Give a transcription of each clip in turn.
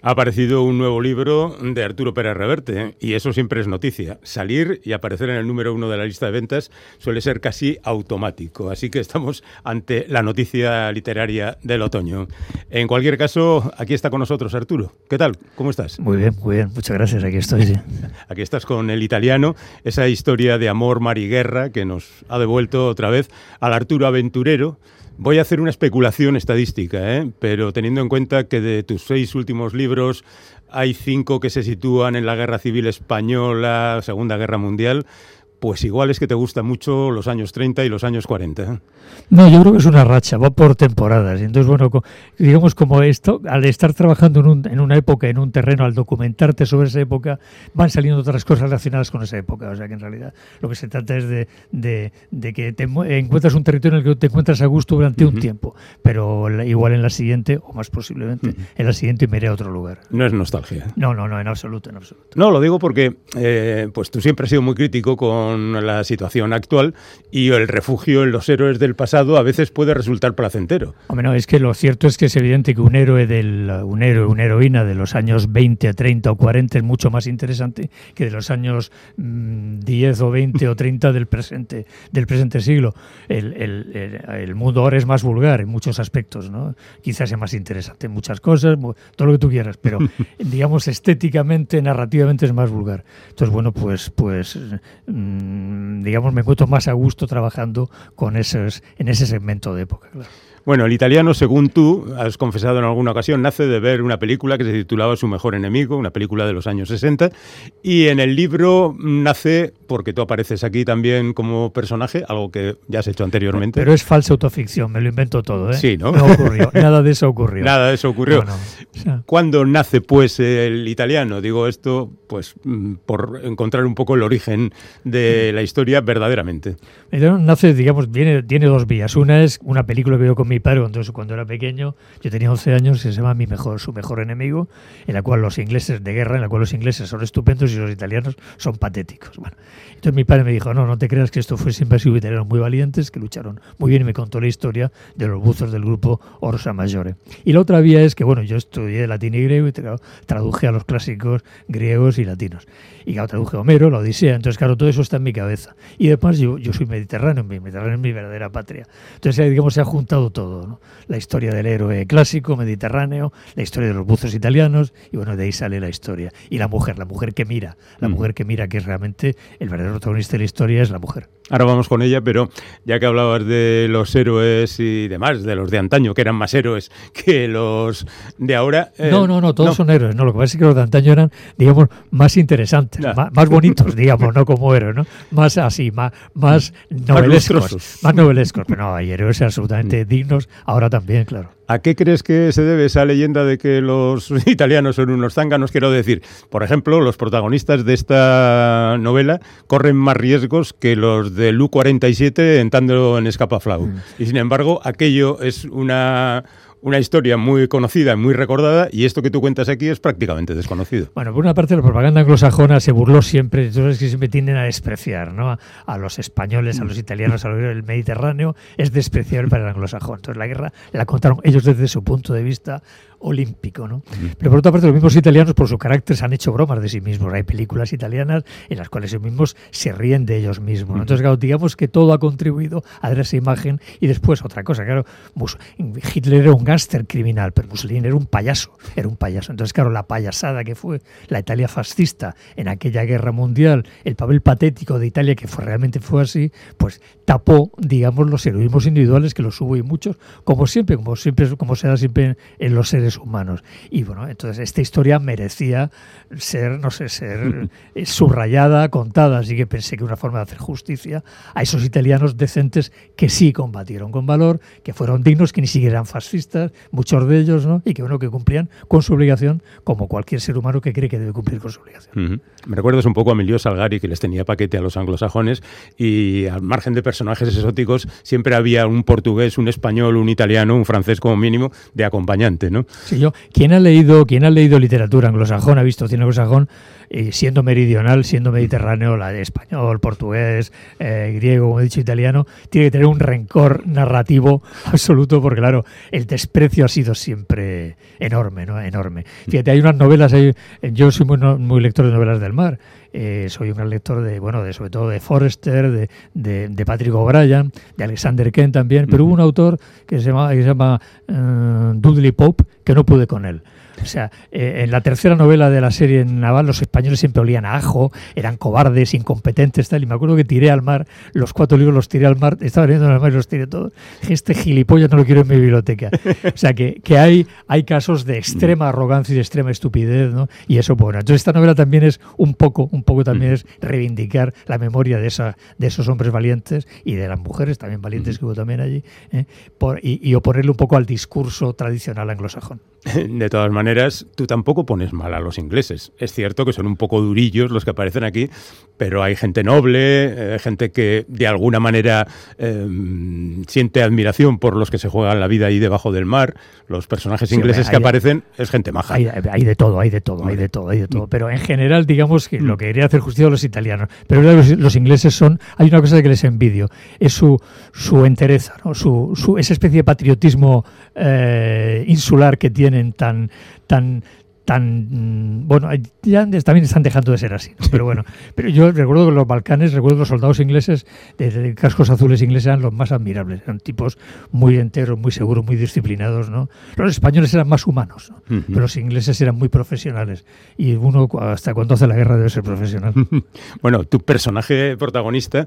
Ha aparecido un nuevo libro de Arturo Pérez Reverte, y eso siempre es noticia. Salir y aparecer en el número 1 de la lista de ventas suele ser casi automático, así que estamos ante la noticia literaria del otoño. En cualquier caso, aquí está con nosotros Arturo. ¿Qué tal? ¿Cómo estás? Muy bien, muchas gracias, aquí estoy. Sí. Aquí estás con El Italiano, esa historia de amor, mar y guerra que nos ha devuelto otra vez al Arturo aventurero. Voy a hacer una especulación estadística, pero teniendo en cuenta que de tus 6 últimos libros hay 5 que se sitúan en la Guerra Civil Española, Segunda Guerra Mundial, pues igual es que te gustan mucho los años 30 y los años 40. No, yo creo que es una racha, va por temporadas. Y entonces, bueno, digamos como esto, al estar trabajando en una época, en un terreno, al documentarte sobre esa época, van saliendo otras cosas relacionadas con esa época. O sea que en realidad lo que se trata es de que te encuentras un territorio en el que te encuentras a gusto durante un tiempo, pero igual en la siguiente, o más posiblemente, en la siguiente me iré a otro lugar. No es nostalgia. No, en absoluto, en absoluto. No, lo digo porque pues tú siempre has sido muy crítico con la situación actual y el refugio en los héroes del pasado a veces puede resultar placentero. Hombre, no, es que lo cierto es que es evidente que una heroína de los años 20, 30 o 40 es mucho más interesante que de los años 10 o 20 o 30 del presente siglo. El mundo ahora es más vulgar en muchos aspectos, ¿no? Quizás sea más interesante en muchas cosas, todo lo que tú quieras, pero digamos estéticamente, narrativamente es más vulgar. Entonces, bueno, pues digamos, me encuentro más a gusto trabajando en ese segmento de época, claro. Bueno, El Italiano, según tú has confesado en alguna ocasión, nace de ver una película que se titulaba Su mejor enemigo, una película de los años 60, y en el libro nace porque tú apareces aquí también como personaje, algo que ya has hecho anteriormente. Pero es falsa autoficción, me lo invento todo, ¿eh? Sí, ¿no? No ocurrió, nada de eso ocurrió. Nada de eso ocurrió. No. O sea, ¿cuándo nace, pues, El Italiano? Digo esto, pues, por encontrar un poco el origen de la historia verdaderamente. El Italiano nace, digamos, tiene dos vías. Una es una película que vio con mi padre cuando era pequeño. Yo tenía 11 años, que se llama Su mejor enemigo, en la cual los ingleses son estupendos y los italianos son patéticos. Bueno, entonces mi padre me dijo, no te creas que esto fue siempre así, italianos muy valientes, que lucharon muy bien, y me contó la historia de los buzos del grupo Orsa Maggiore. Y la otra vía es que, bueno, yo estudié latín y griego y traduje a los clásicos griegos y latinos. Y claro, traduje a Homero, la Odisea, entonces claro, todo eso está en mi cabeza. Y además yo soy mediterráneo es mi verdadera patria. Entonces, digamos, se ha juntado todo, ¿no? La historia del héroe clásico, mediterráneo, la historia de los buzos italianos, y bueno, de ahí sale la historia. Y la mujer que mira, que es realmente el verdadero protagonista de la historia, es la mujer. Ahora vamos con ella, pero ya que hablabas de los héroes y demás, de los de antaño, que eran más héroes que los de ahora... todos son héroes. No, lo que pasa es que los de antaño eran, digamos, más interesantes, más bonitos, digamos, no como héroes, ¿no? Más así, más novelescos. Más novelescos, pero no, hay héroes absolutamente dignos, ahora también, claro. ¿A qué crees que se debe esa leyenda de que los italianos son unos zánganos? Quiero decir, por ejemplo, los protagonistas de esta novela corren más riesgos que los del U-47 entrando en Escapaflau. Y sin embargo, aquello es una historia muy conocida, muy recordada, y esto que tú cuentas aquí es prácticamente desconocido. Bueno, por una parte la propaganda anglosajona se burló siempre, entonces que siempre tienden a despreciar, ¿no? A los españoles, a los italianos, al Mediterráneo, es despreciable para el anglosajón. Entonces la guerra la contaron ellos desde su punto de vista olímpico, ¿no? Pero por otra parte, los mismos italianos, por su carácter, se han hecho bromas de sí mismos. Hay películas italianas en las cuales ellos mismos se ríen de ellos mismos, ¿no? Entonces, claro, digamos que todo ha contribuido a dar esa imagen. Y después, otra cosa, claro, Hitler era un gángster criminal, pero Mussolini era un payaso. Entonces, claro, la payasada que fue la Italia fascista en aquella guerra mundial, el papel patético de Italia, que realmente fue así, pues tapó, digamos, los heroísmos individuales, que los hubo y muchos, como se da siempre en los seres humanos. Y bueno, entonces esta historia merecía ser subrayada, contada, así que pensé que una forma de hacer justicia a esos italianos decentes que sí combatieron con valor, que fueron dignos, que ni siquiera eran fascistas, muchos de ellos, ¿no? Y que bueno, que cumplían con su obligación, como cualquier ser humano que cree que debe cumplir con su obligación. Me recuerdas un poco a Emilio Salgari, que les tenía paquete a los anglosajones, y al margen de personajes exóticos siempre había un portugués, un español, un italiano, un francés como mínimo de acompañante, ¿no? Sí, ¿quién ha leído literatura anglosajona, ha visto cine anglosajón, siendo meridional, siendo mediterráneo, la de español, portugués, griego, como he dicho, italiano, tiene que tener un rencor narrativo absoluto, porque claro, el desprecio ha sido siempre enorme, ¿no? Enorme. Fíjate, hay unas novelas, yo soy muy lector de novelas del mar. Soy un gran lector sobre todo de Forster, de Patrick O'Brian, de Alexander Kent también, pero hubo un autor que se llama Dudley Pope, que no pude con él. O sea, en la tercera novela de la serie naval, los españoles siempre olían a ajo, eran cobardes, incompetentes, tal. Y me acuerdo que tiré al mar, los 4 libros los tiré al mar, estaba leyendo en el mar y los tiré todos. Dije, este gilipollas no lo quiero en mi biblioteca. O sea, que hay casos de extrema arrogancia y de extrema estupidez, ¿no? Y eso, bueno. Entonces, esta novela también es un poco también es reivindicar la memoria de esos hombres valientes y de las mujeres también valientes que hubo también allí, y oponerle un poco al discurso tradicional anglosajón. De todas maneras, tú tampoco pones mal a los ingleses. Es cierto que son un poco durillos los que aparecen aquí, pero hay gente noble, gente que de alguna manera siente admiración por los que se juegan la vida ahí debajo del mar. Los personajes ingleses que aparecen es gente maja. Hay de todo. Pero en general, digamos que lo que quería hacer justicia a los italianos. Pero los ingleses hay una cosa que les envidio, es su entereza, ¿no? Esa especie de patriotismo insular que tienen tan bueno, ya también están dejando de ser así, ¿no? Pero yo recuerdo que los Balcanes, los soldados ingleses de cascos azules ingleses eran los más admirables, eran tipos muy enteros, muy seguros, muy disciplinados, ¿no? Los españoles eran más humanos, ¿no? Pero los ingleses eran muy profesionales, y uno hasta cuando hace la guerra debe ser profesional. Bueno, tu personaje protagonista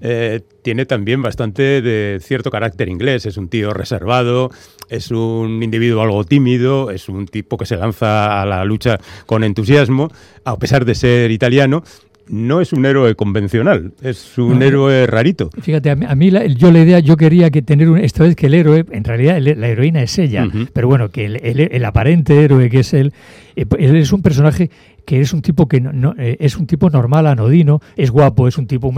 tiene también bastante de cierto carácter inglés, es un tío reservado, es un individuo algo tímido, es un tipo que se lanza a la lucha con entusiasmo, a pesar de ser italiano. No es un héroe convencional, es un héroe rarito. Fíjate, a mí yo quería que esta vez que el héroe, en realidad la heroína es ella, pero bueno, que el aparente héroe que es él es un personaje que es un tipo que no es un tipo normal, anodino, es guapo, es un tipo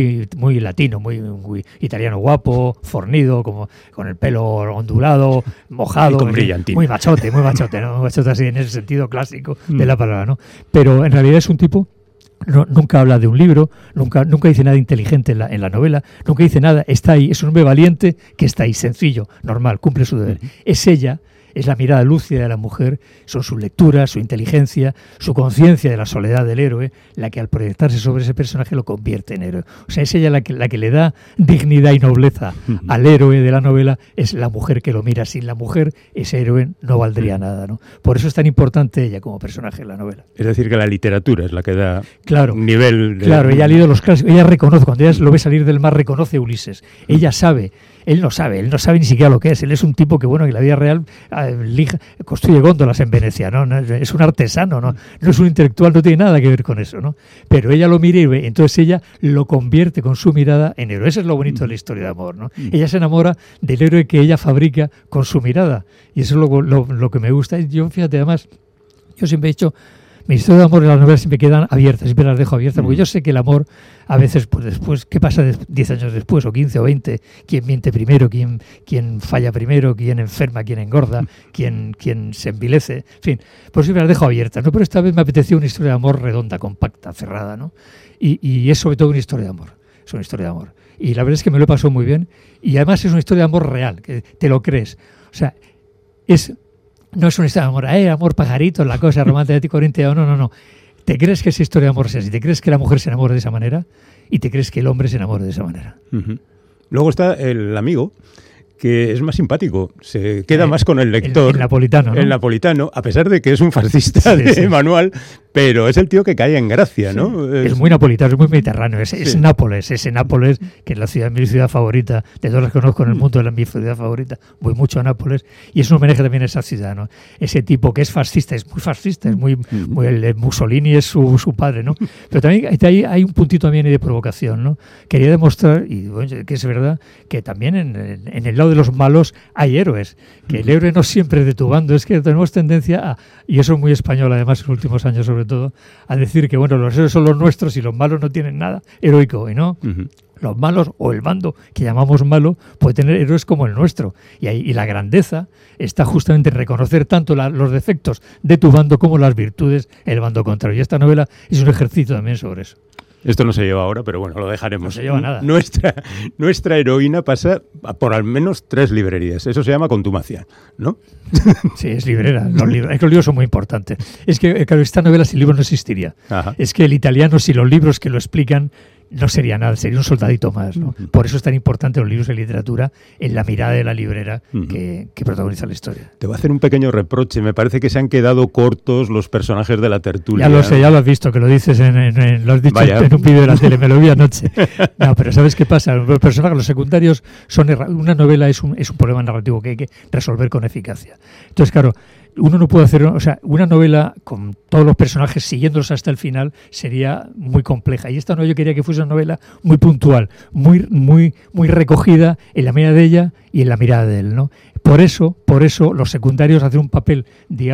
muy latino, muy italiano, guapo, fornido, como con el pelo ondulado, mojado, con brillantina. muy machote, ¿no? Muy machote así en ese sentido clásico de la palabra, ¿no? Pero en realidad es un tipo. Nunca habla de un libro, nunca dice nada inteligente en la novela, nunca dice nada, está ahí, es un hombre valiente que está ahí, sencillo, normal, cumple su deber. Es ella, es la mirada lúcida de la mujer, son sus lecturas, su inteligencia, su conciencia de la soledad del héroe, la que al proyectarse sobre ese personaje lo convierte en héroe. O sea, es ella la que le da dignidad y nobleza al héroe de la novela, es la mujer que lo mira. Sin la mujer, ese héroe no valdría nada, ¿no? Por eso es tan importante ella como personaje en la novela. Es decir, que la literatura es la que da un nivel de... Claro, ella ha leído los clásicos, ella reconoce, cuando ella lo ve salir del mar, reconoce a Ulises. Ella sabe. Él no sabe ni siquiera lo que es. Él es un tipo que, bueno, en la vida real construye góndolas en Venecia, ¿no? Es un artesano, ¿no? No es un intelectual, no tiene nada que ver con eso, ¿no? Pero ella lo mira y ve, entonces ella lo convierte con su mirada en héroe. Eso es lo bonito de la historia de amor, ¿no? Ella se enamora del héroe que ella fabrica con su mirada. Y eso es lo que me gusta. Yo, fíjate, además, yo siempre he dicho... Mis historias de amor en las novelas siempre quedan abiertas, siempre las dejo abiertas, porque yo sé que el amor, a veces, pues después, ¿qué pasa 10 años después, o 15 o 20? ¿Quién miente primero? ¿Quién falla primero? ¿Quién enferma? ¿Quién engorda? ¿Quién se envilece? En fin, pues siempre las dejo abiertas, ¿no? Pero esta vez me apeteció una historia de amor redonda, compacta, cerrada, ¿no? Y es sobre todo una historia de amor. Es una historia de amor. Y la verdad es que me lo he pasado muy bien. Y además es una historia de amor real, que te lo crees. O sea, no es una historia de amor, amor pajarito, la cosa romántica, corintia, no. Te crees que esa historia de amor sea así, te crees que la mujer se enamora de esa manera y te crees que el hombre se enamora de esa manera. Luego está el amigo, que es más simpático, se queda más con el lector. El napolitano, ¿no? El napolitano, a pesar de que es un fascista de manual, pero es el tío que cae en gracia, ¿no? Es muy napolitano, es muy mediterráneo, es Nápoles, ese Nápoles, que es mi ciudad favorita, de todas las que conozco en el mundo, es mi ciudad favorita, voy mucho a Nápoles, y es un homenaje también a esa ciudad, ¿no? Ese tipo que es fascista, es muy el Mussolini es su padre, ¿no? Pero también hay un puntito también de provocación, ¿no? Quería demostrar, y bueno, que es verdad, que también en el lado de los malos hay héroes, que el héroe no siempre es de tu bando, es que tenemos tendencia y eso es muy español además en los últimos años sobre todo, a decir que bueno, los héroes son los nuestros y los malos no tienen nada heroico, y no. Los malos, o el bando que llamamos malo, puede tener héroes como el nuestro. Y la grandeza está justamente en reconocer tanto los defectos de tu bando como las virtudes del bando contrario. Y esta novela es un ejercicio también sobre eso. Esto no se lleva ahora, pero bueno, lo dejaremos. No se lleva nada. Nuestra heroína pasa por al menos 3 librerías. Eso se llama contumacia, ¿no? Sí, es librera. Es que los libros son muy importantes. Es que, claro, esta novela sin libros no existiría. Ajá. Es que el italiano, sin los libros que lo explican, no sería nada, sería un soldadito más, ¿no? Por eso es tan importante los libros de literatura en la mirada de la librera que protagoniza la historia. Te voy a hacer un pequeño reproche. Me parece que se han quedado cortos los personajes de la tertulia. Ya lo sé, ya lo has visto, que lo dices lo has dicho en un vídeo de la tele, me lo vi anoche. No, pero ¿sabes qué pasa? Los personajes, los secundarios, una novela es un problema narrativo que hay que resolver con eficacia. Entonces, claro, uno no puede hacer, o sea, una novela con todos los personajes siguiéndolos hasta el final sería muy compleja. Y esta novela yo quería que fuese una novela muy puntual, muy recogida en la mirada de ella y en la mirada de él, ¿no? Por eso los secundarios hacen un papel de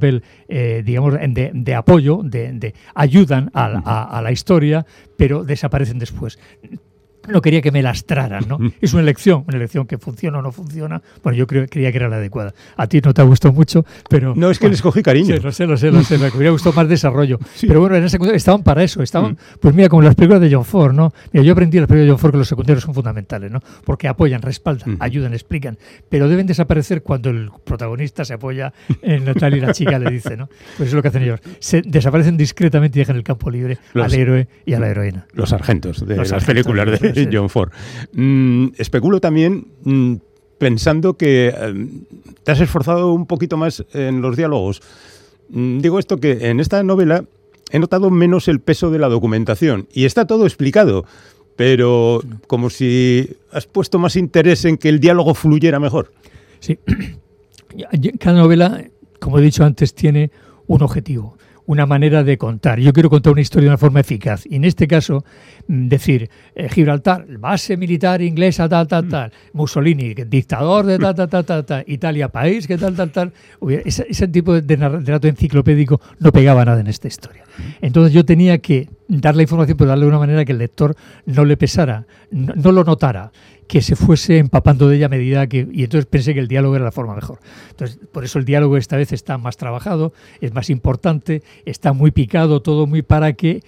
apoyo, ayudan a la historia, pero desaparecen después. No quería que me lastraran, ¿no? Es una elección que funciona o no funciona. Bueno, yo creía que era la adecuada. A ti no te ha gustado mucho, pero... No, es que les cogí cariño. Sí, lo sé. Me hubiera gustado más desarrollo. Sí. Pero bueno, en el secundario estaban para eso. Pues mira, como las películas de John Ford, ¿no? Mira, yo aprendí en las películas de John Ford que los secundarios son fundamentales, ¿no? Porque apoyan, respaldan, ayudan, explican. Pero deben desaparecer cuando el protagonista se apoya en lo tal y la chica le dice, ¿no? Pues eso es lo que hacen ellos. Desaparecen discretamente y dejan el campo libre al héroe y a la heroína. Los sargentos de las películas de John Ford. Especulo también pensando que te has esforzado un poquito más en los diálogos. Digo esto que en esta novela he notado menos el peso de la documentación y está todo explicado, pero como si has puesto más interés en que el diálogo fluyera mejor. Sí. Cada novela, como he dicho antes, tiene un objetivo, una manera de contar. Yo quiero contar una historia de una forma eficaz. Y en este caso, decir, Gibraltar, base militar inglesa, tal. Mussolini, dictador de tal. Italia, país, que tal. Ese tipo de relato enciclopédico no pegaba nada en esta historia. Entonces yo tenía que dar la información, pero darle de una manera que el lector no le pesara, no lo notara, que se fuese empapando de ella a medida que... Y entonces pensé que el diálogo era la forma mejor. Entonces, por eso el diálogo esta vez está más trabajado, es más importante, está muy picado, todo muy para que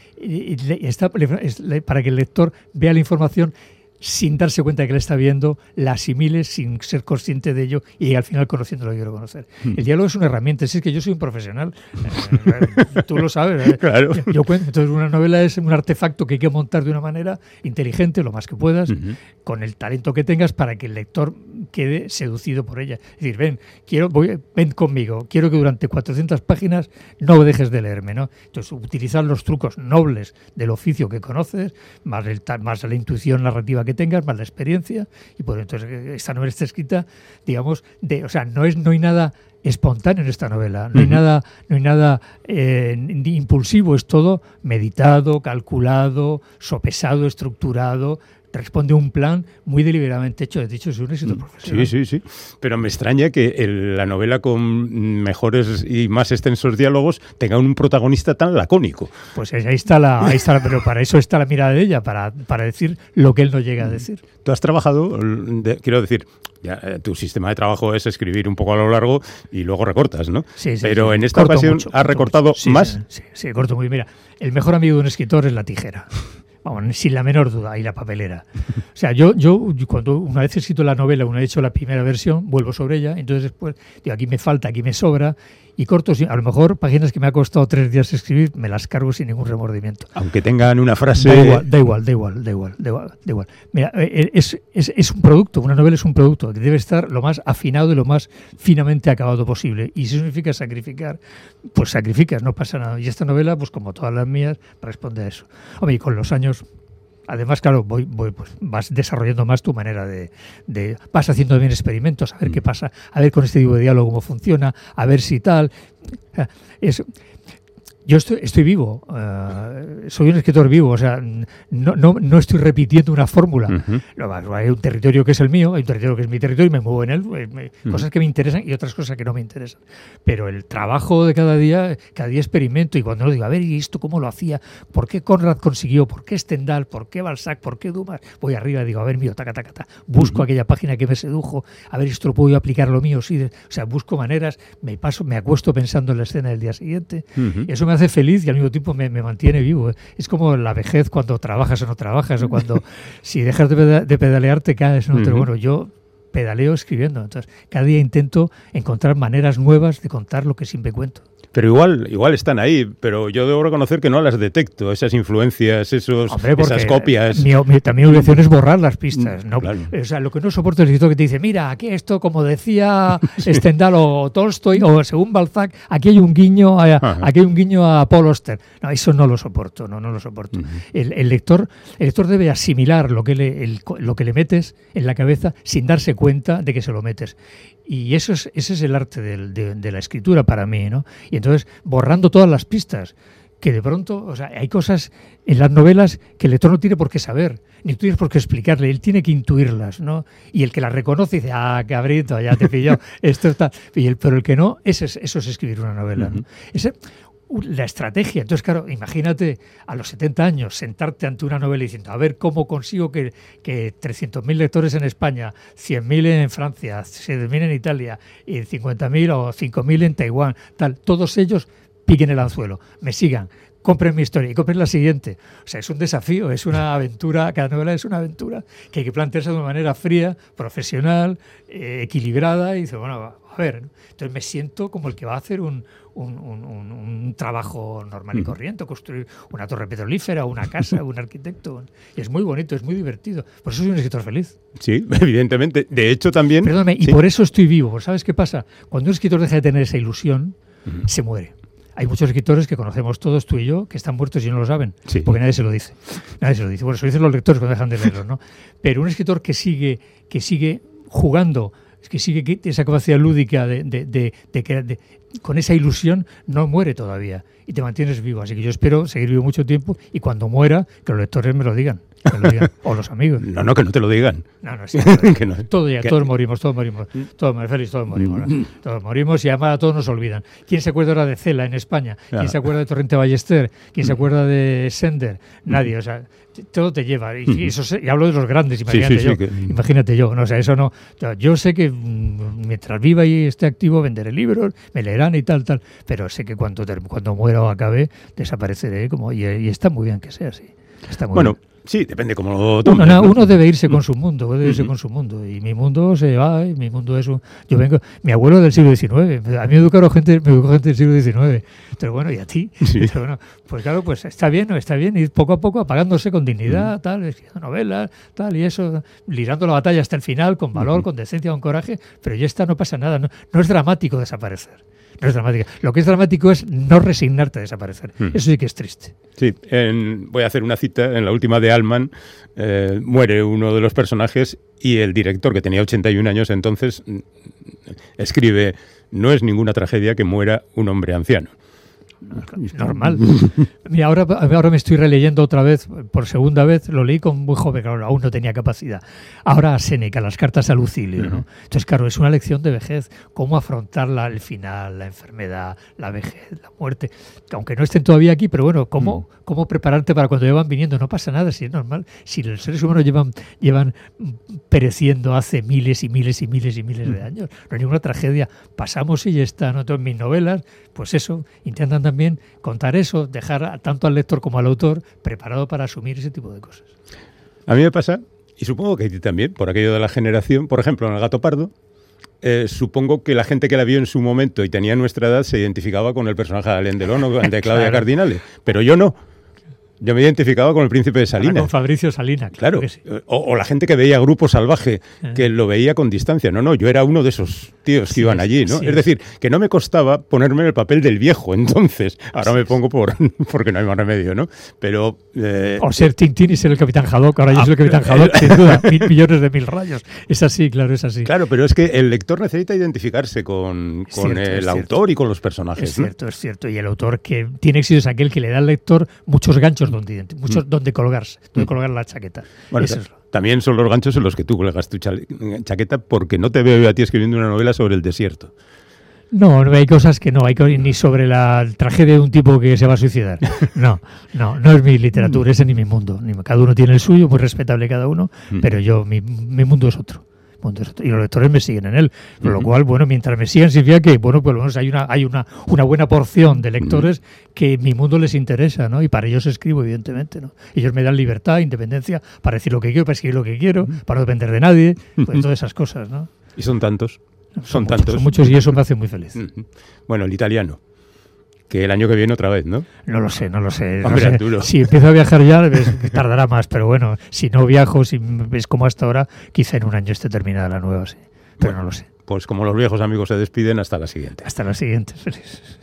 el lector vea la información sin darse cuenta de que la está viendo, la asimile sin ser consciente de ello y al final conociendo lo que quiero conocer. El diálogo es una herramienta, es que yo soy un profesional, tú lo sabes. Claro. Yo cuento, entonces una novela es un artefacto que hay que montar de una manera inteligente, lo más que puedas, con el talento que tengas para que el lector quede seducido por ella. Es decir, ven conmigo, quiero que durante 400 páginas no dejes de leerme, ¿no? Entonces utilizar los trucos nobles del oficio que conoces, más la intuición narrativa que tengas, más la experiencia, y por entonces esta novela está escrita, digamos, no hay nada espontáneo en esta novela, no hay nada impulsivo, es todo meditado, calculado, sopesado, estructurado, responde a un plan muy deliberadamente hecho. De hecho, es un éxito profesional. Sí. Pero me extraña que la novela con mejores y más extensos diálogos tenga un protagonista tan lacónico. Pues ahí está, pero para eso está la mirada de ella, para decir lo que él no llega a decir. Tú has trabajado, quiero decir, tu sistema de trabajo es escribir un poco a lo largo y luego recortas, ¿no? Sí. Pero en esta ocasión has recortado más. Sí, corto muy bien. Mira, el mejor amigo de un escritor es la tijera. Vamos, sin la menor duda, y la papelera. O sea, yo cuando una vez he escrito la novela, una vez he hecho la primera versión, vuelvo sobre ella, entonces después digo, aquí me falta, aquí me sobra, y corto, a lo mejor páginas que me ha costado 3 días escribir, me las cargo sin ningún remordimiento. Aunque tengan una frase... Da igual. Mira, es un producto, una novela es un producto que debe estar lo más afinado y lo más finamente acabado posible. Y si eso significa sacrificar, pues sacrificas, no pasa nada. Y esta novela, pues como todas las mías, responde a eso. Hombre, y con los años... Además, claro, pues vas desarrollando más tu manera de vas haciendo bien experimentos, a ver qué pasa, a ver con este tipo de diálogo cómo funciona, a ver si tal. Yo estoy vivo, soy un escritor vivo, o sea, no estoy repitiendo una fórmula. Hay un territorio que es el mío, hay un territorio que es mi territorio y me muevo en él, cosas que me interesan y otras cosas que no me interesan. Pero el trabajo de cada día experimento, y cuando lo digo, a ver, ¿y esto cómo lo hacía? ¿Por qué Conrad consiguió? ¿Por qué Stendhal? ¿Por qué Balzac? ¿Por qué Dumas? Voy arriba y digo, a ver, mío, taca, taca, taca. Busco aquella página que me sedujo, a ver, esto lo puedo yo aplicar a lo mío, sí. O sea, busco maneras, me acuesto pensando en la escena del día siguiente. Eso me hace feliz y al mismo tiempo me mantiene vivo. Es como la vejez cuando trabajas o no trabajas, o cuando si dejas de pedalear te caes, ¿no? Pero bueno, yo pedaleo escribiendo, entonces cada día intento encontrar maneras nuevas de contar lo que siempre cuento. Pero igual están ahí, pero yo debo reconocer que no las detecto, esas influencias, esas copias. También mi obligación es borrar las pistas. No, claro. O sea, lo que no soporto es el escritor que te dice, mira, aquí esto, como decía Stendhal o Tolstoy, o según Balzac, aquí hay un guiño a Paul Auster. No, eso no lo soporto, no lo soporto. El lector debe asimilar lo que le metes en la cabeza sin darse cuenta de que se lo metes. Y ese es el arte de la escritura para mí, ¿no? Y entonces, borrando todas las pistas, que de pronto, o sea, hay cosas en las novelas que el lector no tiene por qué saber, ni tú tienes por qué explicarle, él tiene que intuirlas, ¿no? Y el que las reconoce dice, cabrito, ya te pilló, esto está... Pero el que no, eso es escribir una novela, ¿no? La estrategia. Entonces, claro, imagínate a los 70 años sentarte ante una novela diciendo, a ver cómo consigo que 300.000 lectores en España, 100.000 en Francia, 7.000 en Italia y 50.000 o 5.000 en Taiwán, tal, todos ellos piquen el anzuelo, me sigan, compren mi historia y compren la siguiente. O sea, es un desafío, es una aventura, cada novela es una aventura que hay que plantearse de una manera fría, profesional, equilibrada, y dice, bueno, a ver, ¿no? Entonces me siento como el que va a hacer un trabajo normal y corriente, construir una torre petrolífera, una casa, un arquitecto. Y es muy bonito, es muy divertido. Por eso soy un escritor feliz. Sí, evidentemente. De hecho, también... Perdóname, y por eso estoy vivo. ¿Sabes qué pasa? Cuando un escritor deja de tener esa ilusión, se muere. Hay muchos escritores que conocemos todos, tú y yo, que están muertos y no lo saben, porque nadie se lo dice. Nadie se lo dice. Bueno, se lo dicen los lectores cuando dejan de leerlo, ¿no? Pero un escritor que sigue jugando, que sigue esa capacidad lúdica con esa ilusión, no muere todavía y te mantienes vivo. Así que yo espero seguir vivo mucho tiempo y cuando muera, que los lectores me lo digan. O los amigos. No, que no te lo digan. No, sí. Que no. Todos morimos. Todos morimos, ¿no? Todos morimos y además a todos nos olvidan. ¿Quién se acuerda ahora de Cela en España? ¿Quién se acuerda de Torrente Ballester? ¿Quién se acuerda de Sender? Nadie, o sea, todo te lleva. Y hablo de los grandes, imagínate yo. No, o sea, eso no. Yo sé que mientras viva y esté activo venderé libros, me leerán y tal, pero sé que cuando muera o acabe, desapareceré y está muy bien que sea así. Está muy bien. Sí, depende cómo lo tomes. Uno debe irse con su mundo, y mi mundo se va, y mi mundo es mi abuelo del siglo XIX, a mí me educó gente del siglo XIX, pero bueno, y a ti, pero bueno, pues claro, pues está bien ir poco a poco apagándose con dignidad, tal, escribiendo novelas, tal, y eso, librando la batalla hasta el final, con valor, con decencia, con coraje, pero ya está, no pasa nada, no es dramático desaparecer. No es dramática. Lo que es dramático es no resignarte a desaparecer. Eso sí que es triste. Sí, voy a hacer una cita. En la última de Altman muere uno de los personajes y el director, que tenía 81 años entonces, escribe: no es ninguna tragedia que muera un hombre anciano. Normal. Mira, ahora me estoy releyendo otra vez, por segunda vez, lo leí con muy joven, claro, aún no tenía capacidad. Ahora a Séneca, las cartas a Lucilio, ¿no? Entonces, claro, es una lección de vejez, cómo afrontar el final, la enfermedad, la vejez, la muerte, aunque no estén todavía aquí, pero bueno, cómo prepararte para cuando van viniendo. No pasa nada, si es normal, si los seres humanos llevan pereciendo hace miles y miles y miles y miles de años, no hay ninguna tragedia, pasamos y ya está, ¿no? Entonces, mis novelas, pues eso, intentan también contar eso, dejar tanto al lector como al autor preparado para asumir ese tipo de cosas. A mí me pasa, y supongo que a ti también, por aquello de la generación, por ejemplo, en El gato pardo, supongo que la gente que la vio en su momento y tenía nuestra edad se identificaba con el personaje de Alain Delon o de Claudia Cardinale, pero yo no. Yo me identificaba con el Príncipe de Salinas. Con Fabricio Salinas, claro. Que sí. O la gente que veía Grupo Salvaje, que lo veía con distancia. No, yo era uno de esos tíos que iban allí, ¿no? Sí, es decir, que no me costaba ponerme en el papel del viejo, entonces. Ahora me pongo porque no hay más remedio, ¿no? Pero... o ser Tintín y ser el Capitán Haddock. Ahora yo soy el Capitán Haddock, sin duda. 1.000 millones de 1000 rayos. Es así, claro, es así. Claro, pero es que el lector necesita identificarse con el autor y con los personajes. Es cierto. Y el autor que tiene éxito es aquel que le da al lector muchos ganchos donde colgarse, donde colgar la chaqueta. Bueno, también son los ganchos en los que tú colgas tu chaqueta, porque no te veo yo a ti escribiendo una novela sobre el desierto. No, hay cosas que no, ni sobre la tragedia de un tipo que se va a suicidar. No es mi literatura, ese ni mi mundo. Cada uno tiene el suyo, muy respetable cada uno, pero mi mundo es otro. Y los lectores me siguen en él, con lo cual, bueno, mientras me sigan significa que, bueno, pues lo menos hay una buena porción de lectores que mi mundo les interesa, ¿no? Y para ellos escribo, evidentemente, ¿no? Ellos me dan libertad, independencia, para decir lo que quiero, para escribir lo que quiero, para no depender de nadie, pues todas esas cosas, ¿no? ¿Y son tantos? Son muchos y eso me hace muy feliz. Bueno, el italiano. Que el año que viene otra vez, ¿no? No lo sé. Hombre, no sé. Arturo. Si empiezo a viajar ya, tardará más, pero bueno, si no viajo, si ves como hasta ahora, quizá en un año esté terminada la nueva, sí. Pero no lo sé. Pues como los viejos amigos se despiden, hasta la siguiente. Hasta la siguiente, feliz.